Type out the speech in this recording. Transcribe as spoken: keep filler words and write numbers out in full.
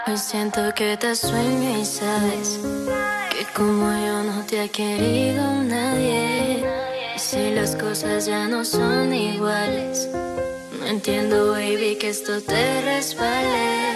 Hoy siento que te sueño y sabes que como yo no te ha querido nadie. Y si las cosas ya no son iguales, no entiendo, baby, que esto te resbale.